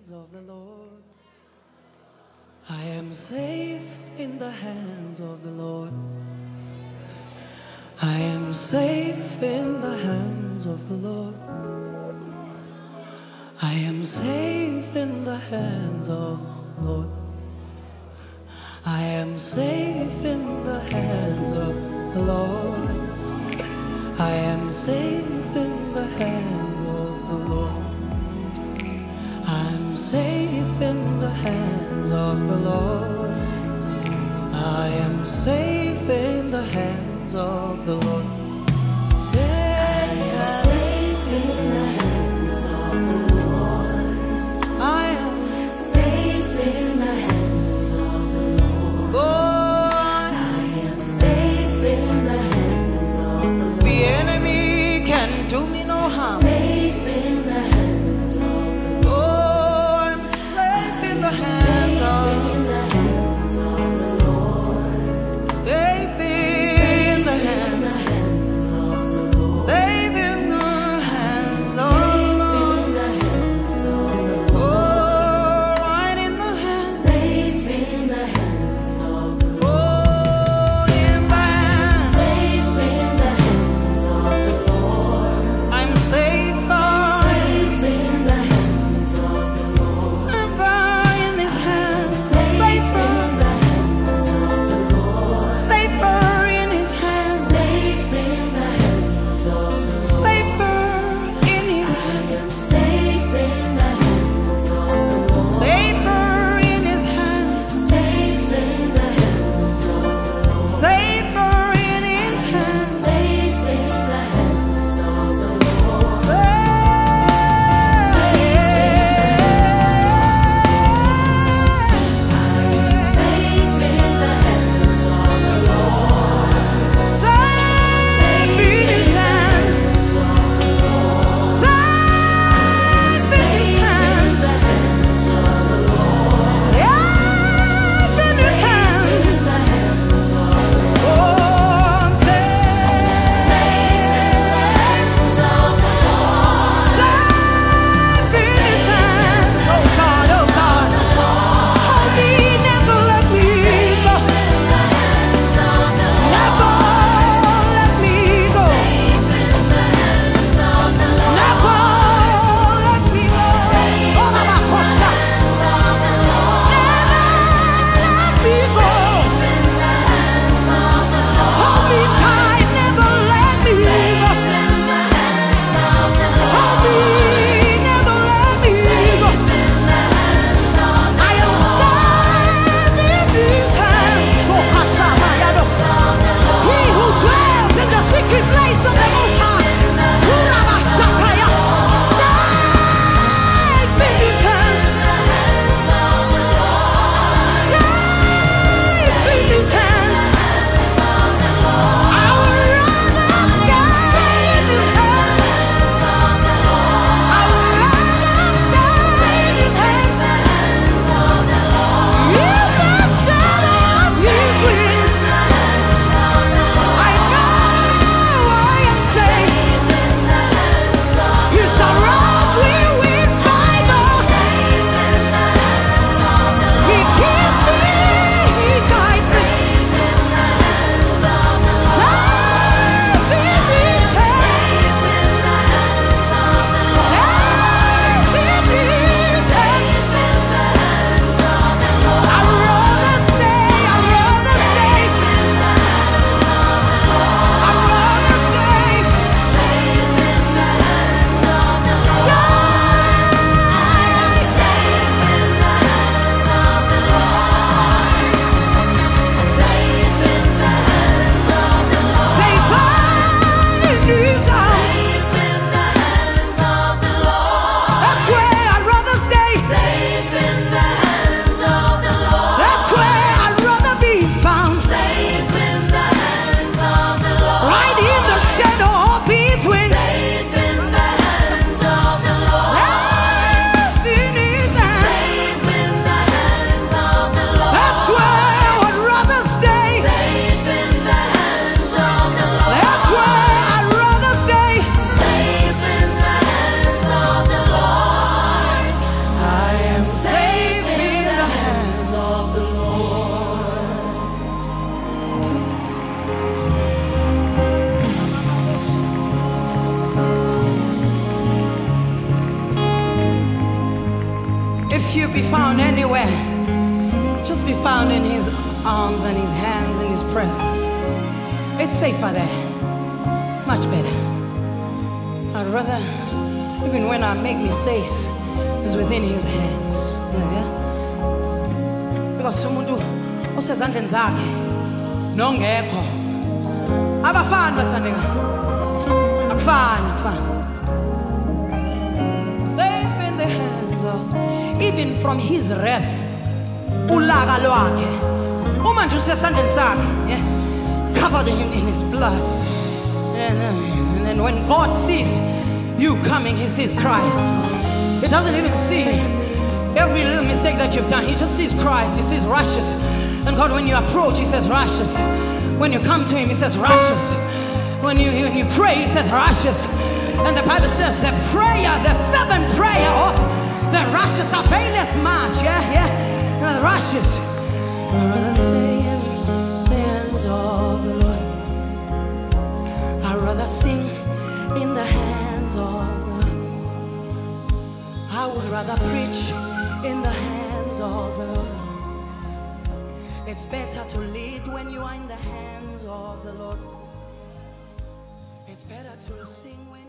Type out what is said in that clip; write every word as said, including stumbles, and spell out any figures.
hands of the Lord. I am safe in the hands of the Lord. I am safe in the hands of the Lord. I am safe in the hands of the Lord. I am safe in the hands of the Lord. I am safe in the hands of the Lord. I'm safe in the hands of the Lord. I am safe in the hands of the Lord. Safe, I am safe in the hands of the Lord. I am safe in the hands of the Lord. Oh, I am safe in the hands of the Lord. The enemy can do me no harm. Safe in the hands of the Lord. Oh, I'm safe in the hands of the Lord. Safe in the hands be found anywhere, just be found in his arms and his hands and his presence. It's safer there. It's much better. I'd rather, even when I make mistakes, it's within his hands. Yeah, yeah? Because umuntu osezandleni zakhe nongekho abafani bathandeka. Akufani, akufani. Safe in the hands of, even from his wrath, ulaka lwakhe. Uma nje usesandleni sakhe, yeah, covered him in his blood. And, and then when God sees you coming, he sees Christ. He doesn't even see every little mistake that you've done. He just sees Christ. He sees righteous. And God, when you approach, he says righteous. When you come to him, he says righteous. When you, when you pray, he says righteous. And the Bible says the prayer, the fervent prayer of the righteous availeth much. Yeah, yeah. And the righteous. I'd rather stay in the hands of the Lord. I'd rather sing in the hands of the Lord. I would rather preach in the hands of the Lord. It's better to lead when you are in the hands of the Lord. It's better to sing when